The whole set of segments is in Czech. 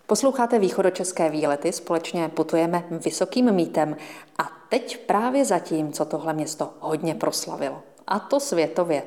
Posloucháte Východočeské výlety, společně putujeme Vysokým mýtem a teď právě za tím, co tohle město hodně proslavilo. A to světově.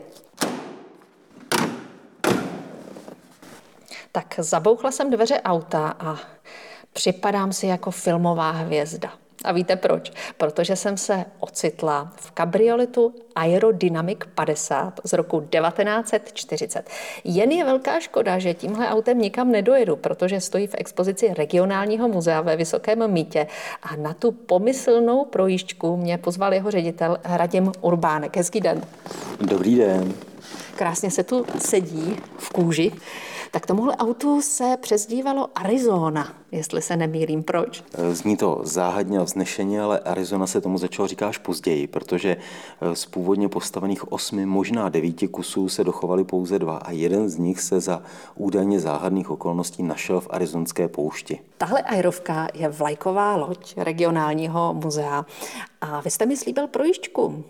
Tak zabouchla jsem dveře auta a připadám si jako filmová hvězda. A víte proč? Protože jsem se ocitla v kabrioletu Aerodynamic 50 z roku 1940. Jen je velká škoda, že tímhle autem nikam nedojedu, protože stojí v expozici regionálního muzea ve Vysokém Mýtě a na tu pomyslnou projížďku mě pozval jeho ředitel Radim Urbánek. Hezký den. Dobrý den. Krásně se tu sedí v kůži. Tak tomuhle autu se přezdívalo Arizona, jestli se nemýlím. Proč? Zní to záhadně a vznešeně, ale Arizona se tomu začalo říkat až později, protože z původně postavených 8, možná 9 kusů se dochovaly pouze 2 a jeden z nich se za údajně záhadných okolností našel v arizonské poušti. Tahle aerovka je vlajková loď regionálního muzea a vy jste mi slíbil projížďku.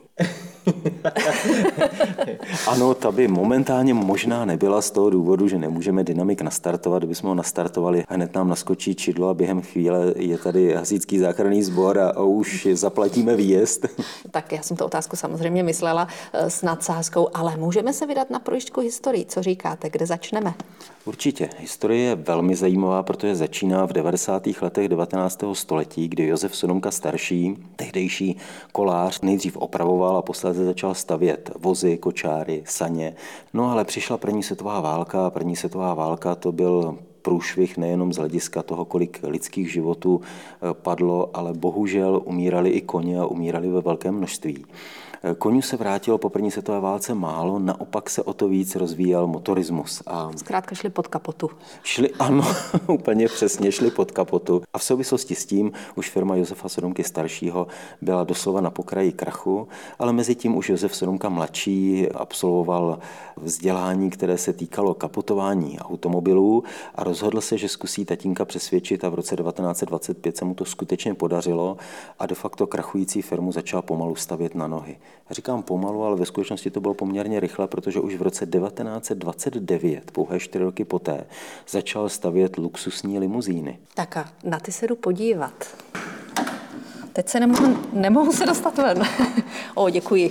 Ano, ta by momentálně možná nebyla z toho důvodu, že nemůžeme Dynamic nastartovat. Kdybychom ho nastartovali, hned nám naskočí čidlo a během chvíle je tady hasičský záchranný sbor a už zaplatíme výjezd. Tak já jsem tu otázku samozřejmě myslela s nadsázkou, ale můžeme se vydat na projížďku historii. Co říkáte, kde začneme? Určitě. Historie je velmi zajímavá, protože začíná v 90. letech 19. století, kdy Josef Sodomka starší, tehdejší kolář, nejdřív opravoval a posléze začal stavět vozy, kočáry, saně. No ale přišla první světová válka a první světová válka to byl průšvih nejenom z hlediska toho, kolik lidských životů padlo, ale bohužel umírali i koně a umírali ve velkém množství. Koňů se vrátilo po první světové válce málo, naopak se o to víc rozvíjel motorismus. Zkrátka šli pod kapotu. Ano, úplně přesně šli pod kapotu. A v souvislosti s tím už firma Josefa Sodomky staršího byla doslova na pokraji krachu, ale mezi tím už Josef Sodomka mladší absolvoval vzdělání, které se týkalo kapotování automobilů a rozhodl se, že zkusí tatínka přesvědčit a v roce 1925 se mu to skutečně podařilo a de facto krachující firmu začal pomalu stavět na nohy. Já říkám pomalu, ale ve skutečnosti to bylo poměrně rychle, protože už v roce 1929, pouhé 4 roky poté, začal stavět luxusní limuzíny. Tak a na ty se jdu podívat. Teď se nemohu se dostat ven. Děkuji.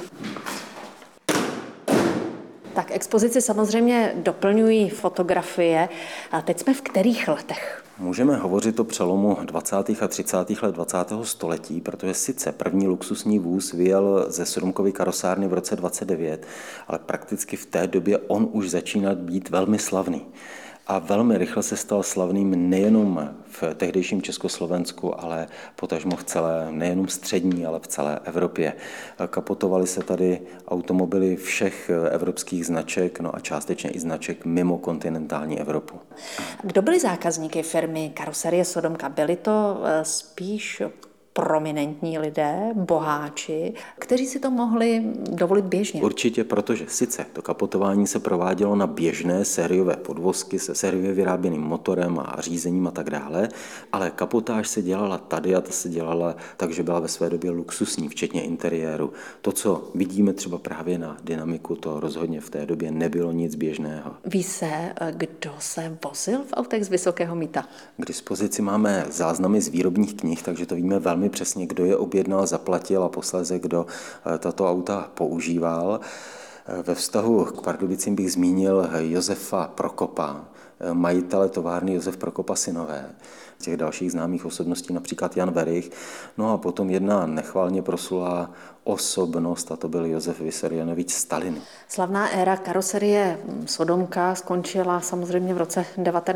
Tak expozici samozřejmě doplňují fotografie. A teď jsme v kterých letech? Můžeme hovořit o přelomu 20. a 30. let 20. století, protože sice první luxusní vůz vyjel ze Sodomkovy karosárny v roce 29, ale prakticky v té době on už začínal být velmi slavný. A velmi rychle se stal slavným nejenom v tehdejším Československu, ale potažmo v celé, nejenom střední, ale v celé Evropě. Kapotovaly se tady automobily všech evropských značek, no a částečně i značek mimo kontinentální Evropu. Kdo byli zákazníky firmy Karoserie Sodomka? Byli to spíš prominentní lidé, boháči, kteří si to mohli dovolit běžně. Určitě, protože sice to kapotování se provádělo na běžné sériové podvozky se sériově vyráběným motorem a řízením a tak dále, ale kapotáž se dělala tady a ta se dělala tak, že byla ve své době luxusní, včetně interiéru. To, co vidíme třeba právě na Dynamiku, to rozhodně v té době nebylo nic běžného. Ví se, kdo se vozil v autech z Vysokého Mýta? K dispozici máme záznamy z výrobních knih, takže to víme velmi přesně, kdo je objednal, zaplatil a posléze kdo tato auta používal. Ve vztahu k Pardubicím bych zmínil Josefa Prokopa, majitele továrny Josef Prokopa synové. Těch dalších známých osobností například Jan Werich. No a potom jedna nechvalně proslulá osobnost, a to byl Josef Vissarionovič Stalin. Slavná éra karoserie Sodomka skončila samozřejmě v roce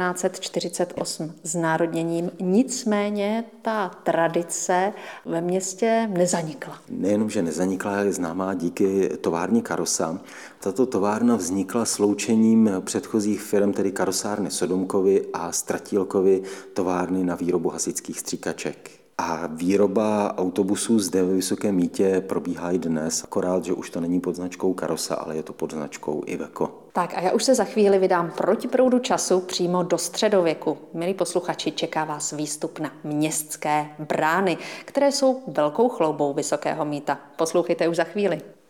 1948 znárodněním. Nicméně ta tradice ve městě nezanikla. Nejenom, že nezanikla, ale je známá díky továrně Karosa. Tato továrna vznikla sloučením předchozích firm, tedy karosárny Sodomkovy a Stratílkovy továrny na výrobu hasičských stříkaček. A výroba autobusů zde ve Vysokém Mýtě probíhá i dnes, akorát, že už to není pod značkou Karosa, ale je to pod značkou Iveco. Tak a já už se za chvíli vydám proti proudu času přímo do středověku. Milí posluchači, čeká vás výstup na městské brány, které jsou velkou chloubou Vysokého Mýta. Poslouchejte už za chvíli.